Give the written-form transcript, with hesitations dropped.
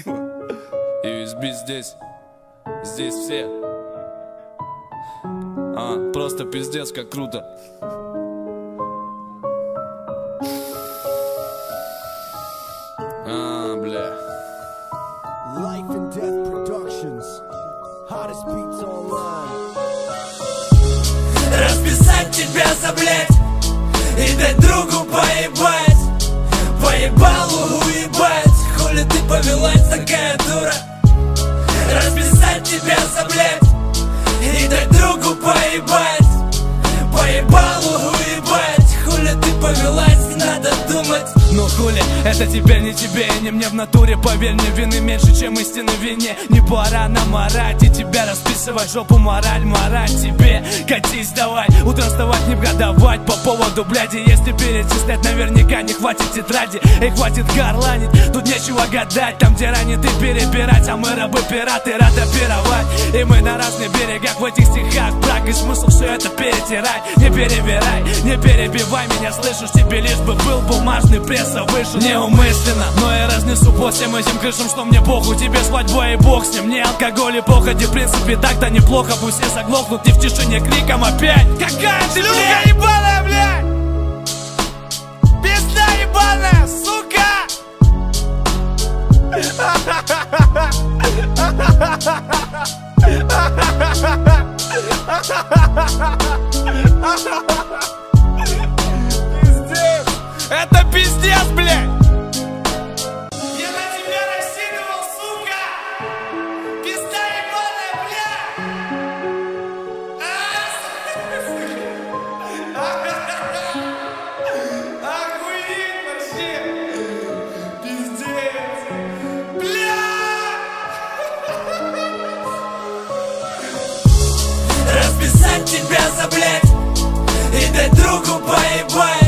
USB здесь. Здесь все. Просто пиздец, как круто. Бля. Life and Death Productions. Hottest beats online. Расписать тебя за блять и дать другу поебать. Поебалу уебать. Хули ты повелась, такая дура. Расписать тебя за блять и дать другу поебать. Поебалу уебать. Хули ты повелась, надо думать. Ну хули, это теперь не тебе и не мне в натуре. Поверь мне, вины меньше, чем истины в вине. Не пора нам орать и тебя расписывать. Жопу мораль тебе. Катись давай, утром вставать не гадовать по поводу бляди. Если перечислять, наверняка не хватит тетради. И хватит горланить, тут нечего гадать. Там где ранит и перебирать, а мы рабы-пираты, рады пировать. И мы на разных берегах в этих стихах. Брак и смысл все это перетирать. Не перебирай, не перебивай меня, слышишь? Тебе лишь бы был бумажный пресс вышел неумышленно, но я разнесу по всем этим крышам, что мне похуй. Тебе свадьба и бог с ним, мне алкоголь и похоти. В принципе так-то неплохо, пусть все заглохнут и в тишине криком опять. Какая шлюха ебаная, блядь! Пизда ебаная, сука! Пиздец! Это пиздец, блядь! Я на тебя рассчитывал, сука! Пизда ебаная, блядь! Охуеть вообще! Пиздец! Блядь! Расписать тебя за блядь и дать другу поебать.